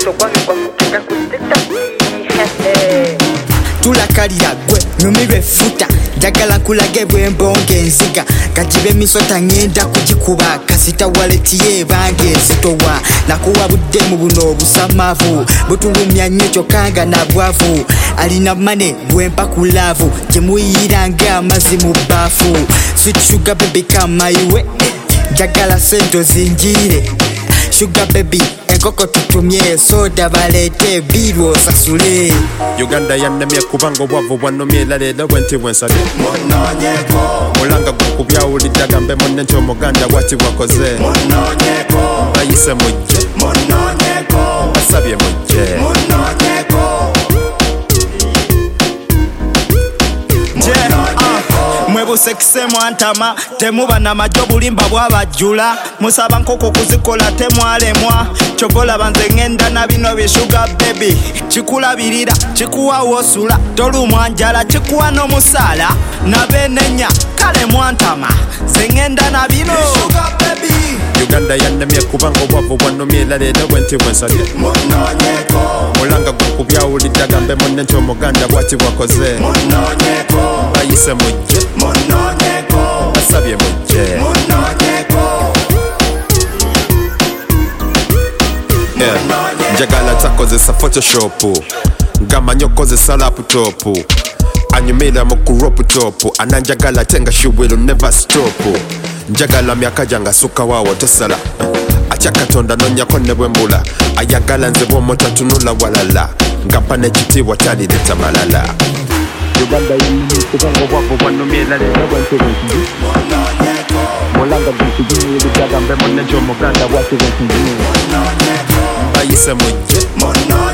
tulakalira gwe nyumirwe futa njagala nkulage bwembonga enziga kajibe emisota ngenda kugikuba kasita waleti yebange ezitowa nakuwa budde mu buno obusamavu butulumya nnyo kyokanga nabwavu alina mane bwempa ku laavu gyemuyiranga amazzi mu bbaafu sweet sugar baby kama iwe njagala sento zinjire sugar baby enkoko tutumye soda balete biru osasule Uganda yannemye kubanga obwavu bwannomye era leero bwenti bwensabye Munonyeko mulanga gukubyaawulidde gambe munne nti omuganda bwati bwakoze Munonyeko bayise mujje Munonyeko basabye mujje Munonyeko mwebusekise mwantama temuba namajo bulimba bwabajjula musaba nkoko kuzikola temwalemwa kyogola banze ngenda na bino bishuga baby kikulabirira kikuwa wosula tolumwa njala kikuwa n'omusala nabenenya kale mwantama ze ngenda na bino Uganda yannemye kubanga obwavu bwannomye era leero bwenti bwensabye Munonyeko mulanga gukubyaawulidde gambe munne nti omuganda bwati bwakoze Munonyeko bayise mujje Munonyeko basabye mujje Munonyeko njagala takozesa photoshop ngamanyi okozesa laptop anyumira mu kuroptop ananjagala tenga she will never stop njagala myaka janga suka wawo tosala atya katonda nonyako ne bwembula ayagala nze bwomota tunula walala ngapa nekitiibwa talireta malala Uganda yinikubango bwavo bwannomye era leero bwenti bwensizi mulanga gukujiniyiriza gambe munne nti omuganda bwati bwensizi bayise mujje